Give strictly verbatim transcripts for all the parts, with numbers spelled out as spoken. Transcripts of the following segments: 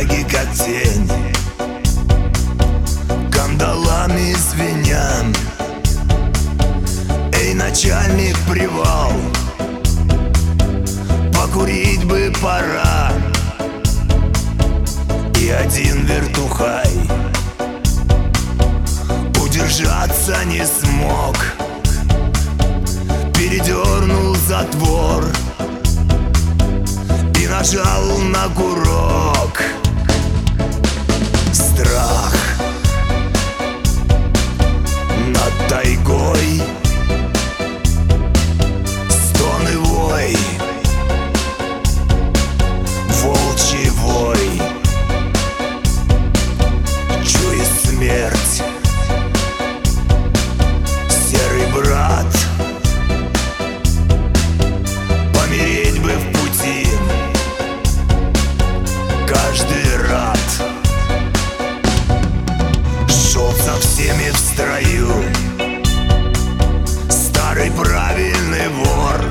варяги как тень, кандалами звеня. Эй, начальник, привал, покурить бы пора. И один вертухай удержаться не смог, передернул затвор и нажал на курок. Страх над тайгой, стон и вой, волчий вой, чует смерть. Серый брат, помереть бы в пути, каждый рад. Шел со всеми в строю старый правильный вор,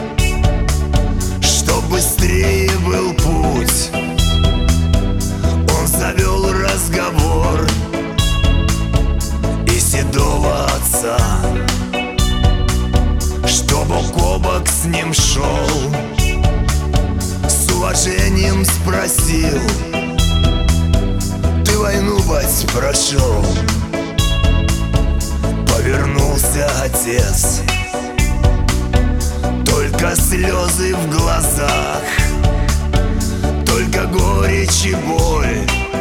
чтоб быстрее был путь. Он завел разговор и седого отца, что бок о бок с ним шел, с уважением спросил: ты войну, бать, прошел? Повернулся отец, только слезы в глазах, только горечь и боль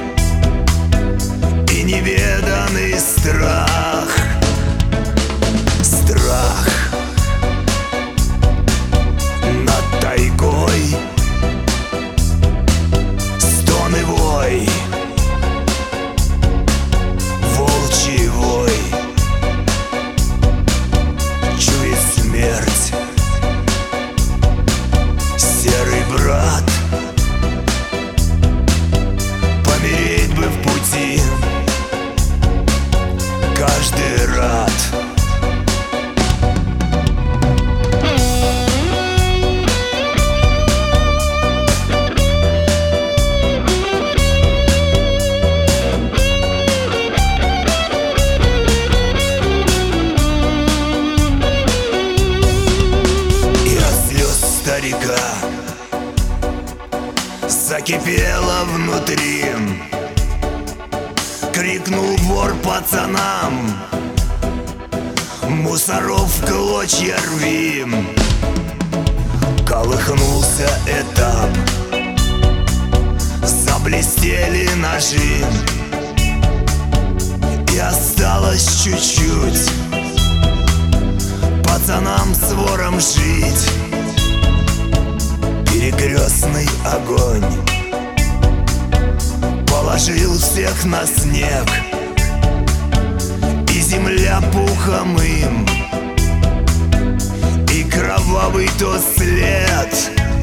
и неведанный страх. Страх над тайгой, стон и вой, волчий вой, чует смерть. Серый брат, помереть бы в пути, каждый рад. Старика закипело внутри, крикнул вор пацанам: мусоров в клочья рви. Колыхнулся этап, заблестели ножи, и осталось чуть-чуть пацанам с вором жить. Перекрестный огонь положил всех на снег, и земля пухом им, и кровавый тот след